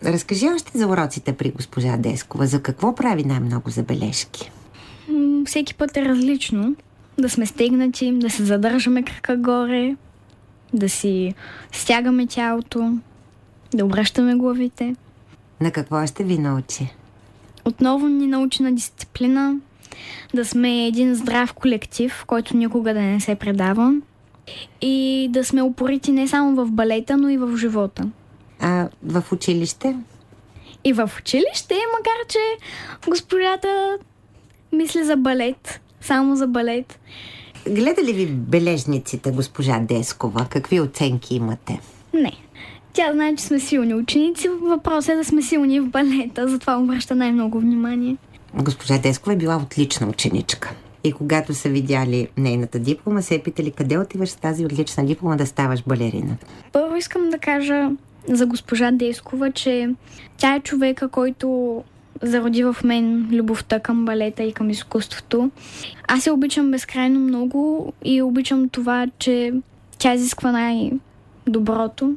Разкажи още за уроците при госпожа Дескова. За какво прави най-много забележки? Всеки път е различно. Да сме стегнати, да се задържаме крака горе, да си стягаме тялото, да обръщаме главите. На какво ще ви научи? Отново ни научи на дисциплина, да сме един здрав колектив, който никога да не се предава, и да сме упорити не само в балета, но и в живота. А в училище? И в училище, макар че госпожата мисли за балет, само за балет. Гледа ли ви бележниците, госпожа Дескова? Какви оценки имате? Не. Тя знае, че сме силни ученици. Въпросът е да сме силни в балета, затова обръща най-много внимание. Госпожа Дескова е била отлична ученичка. И когато са видяли нейната диплома, се е питали къде отиваш с тази отлична диплома да ставаш балерина. Първо искам да кажа за госпожа Дескова, че тя е човека, който зароди в мен любовта към балета и към изкуството. Аз я обичам безкрайно много и обичам това, че тя изисква най-доброто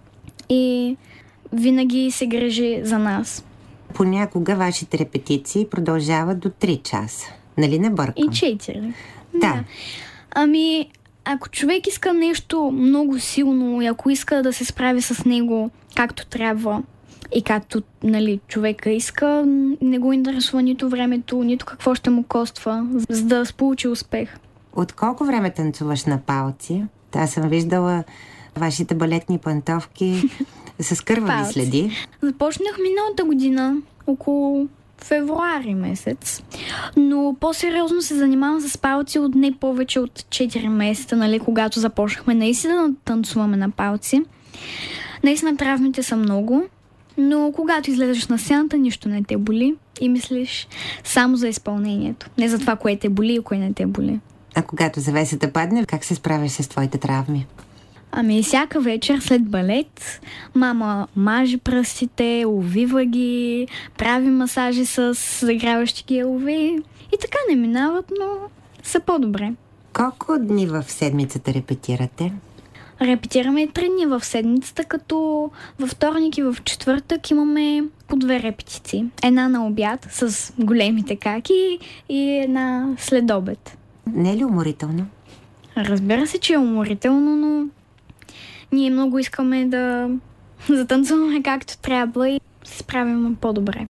и винаги се грижи за нас. Понякога вашите репетиции продължават до 3 часа. Нали не бъркам? И 4. Да. Ами, ако човек иска нещо много силно и ако иска да се справи с него както трябва и както, нали, човека иска, не го интересува нито времето, нито какво ще му коства, за да получи успех. От колко време танцуваш на палци? Аз съм виждала вашите балетни пантовки с кървави следи. Започнах миналата година, около февруари месец, но по-сериозно се занимавам с палци от не повече от 4 месеца, нали, когато започнахме наистина да танцуваме на палци. Наистина травмите са много, но когато излезеш на сцената, нищо не те боли и мислиш само за изпълнението. Не за това, кое те боли и кое не те боли. А когато завесата падне, как се справяш с твоите травми? Ами всяка вечер след балет мама мажи пръстите, увива ги, прави масажи с загряващи ги елови и така не минават, но са по-добре. Колко дни в седмицата репетирате? Репетираме 3 дни в седмицата, като във вторник и в четвъртък имаме по 2 репетиции. Една на обяд с големите каки и една след обед. Не е ли уморително? Разбира се, че е уморително, но ние много искаме да затанцуваме както трябва и се справим по-добре.